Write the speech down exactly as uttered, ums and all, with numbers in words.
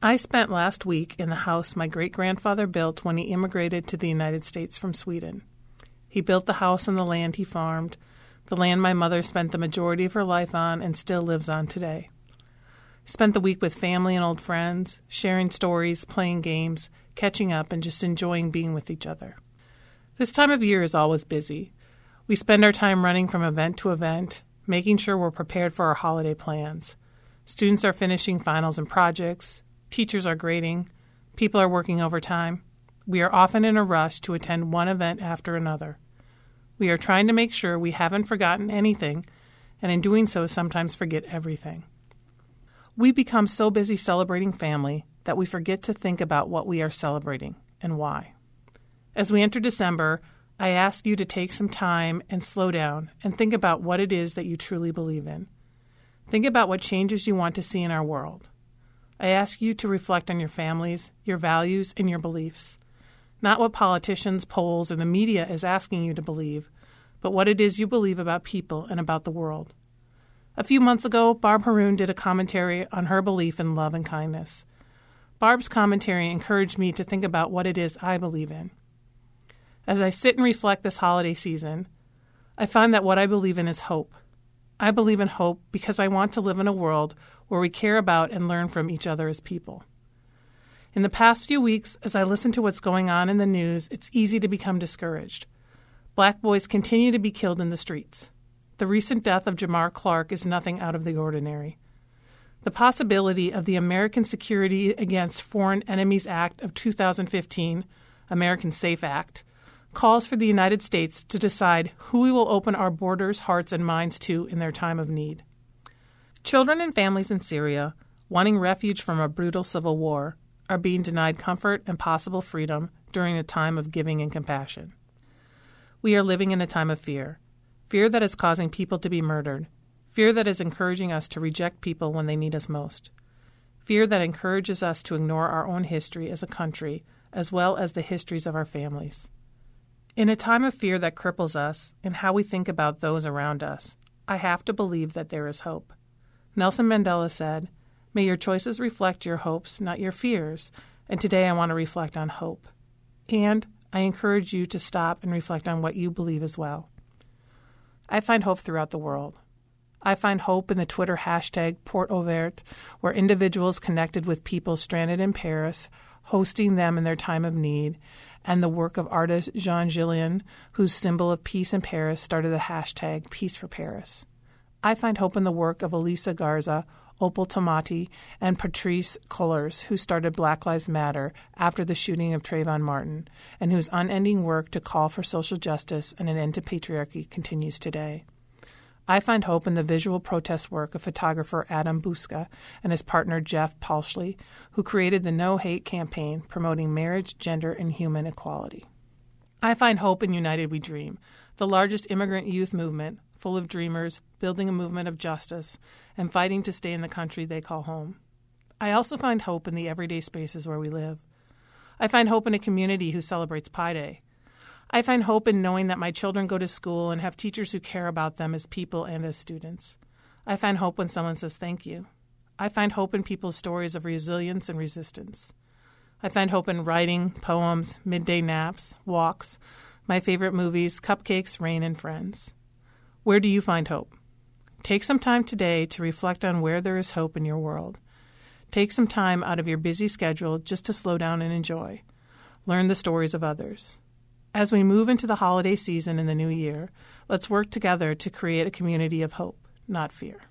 I spent last week in the house my great-grandfather built when he immigrated to the United States from Sweden. He built the house on the land he farmed, the land my mother spent the majority of her life on and still lives on today. Spent the week with family and old friends, sharing stories, playing games, catching up, and just enjoying being with each other. This time of year is always busy. We spend our time running from event to event, making sure we're prepared for our holiday plans. Students are finishing finals and projects. Teachers are grading. People are working overtime. We are often in a rush to attend one event after another. We are trying to make sure we haven't forgotten anything, and in doing so sometimes forget everything. We become so busy celebrating family that we forget to think about what we are celebrating and why. As we enter December, I ask you to take some time and slow down and think about what it is that you truly believe in. Think about what changes you want to see in our world. I ask you to reflect on your families, your values, and your beliefs. Not what politicians, polls, or the media is asking you to believe, but what it is you believe about people and about the world. A few months ago, Barb Haroon did a commentary on her belief in love and kindness. Barb's commentary encouraged me to think about what it is I believe in. As I sit and reflect this holiday season, I find that what I believe in is hope. I believe in hope because I want to live in a world where we care about and learn from each other as people. In the past few weeks, as I listen to what's going on in the news, it's easy to become discouraged. Black boys continue to be killed in the streets. The recent death of Jamar Clark is nothing out of the ordinary. The possibility of the American Security Against Foreign Enemies Act of two thousand fifteen, American SAFE Act, calls for the United States to decide who we will open our borders, hearts, and minds to in their time of need. Children and families in Syria, wanting refuge from a brutal civil war, are being denied comfort and possible freedom during a time of giving and compassion. We are living in a time of fear, fear that is causing people to be murdered, fear that is encouraging us to reject people when they need us most, fear that encourages us to ignore our own history as a country as well as the histories of our families. In a time of fear that cripples us and how we think about those around us, I have to believe that there is hope. Nelson Mandela said, "May your choices reflect your hopes, not your fears." And today I want to reflect on hope. And I encourage you to stop and reflect on what you believe as well. I find hope throughout the world. I find hope in the Twitter hashtag Porte Ouverte, where individuals connected with people stranded in Paris, hosting them in their time of need, and the work of artist Jean Gillien, whose symbol of peace in Paris started the hashtag Peace for Paris. I find hope in the work of Elisa Garza, Opal Tomati, and Patrisse Cullors, who started Black Lives Matter after the shooting of Trayvon Martin, and whose unending work to call for social justice and an end to patriarchy continues today. I find hope in the visual protest work of photographer Adam Buska and his partner Jeff Palshley, who created the No Hate campaign promoting marriage, gender, and human equality. I find hope in United We Dream, the largest immigrant youth movement, full of dreamers, building a movement of justice, and fighting to stay in the country they call home. I also find hope in the everyday spaces where we live. I find hope in a community who celebrates Pi Day. I find hope in knowing that my children go to school and have teachers who care about them as people and as students. I find hope when someone says thank you. I find hope in people's stories of resilience and resistance. I find hope in writing, poems, midday naps, walks, my favorite movies, cupcakes, rain, and friends. Where do you find hope? Take some time today to reflect on where there is hope in your world. Take some time out of your busy schedule just to slow down and enjoy. Learn the stories of others. As we move into the holiday season in the new year, let's work together to create a community of hope, not fear.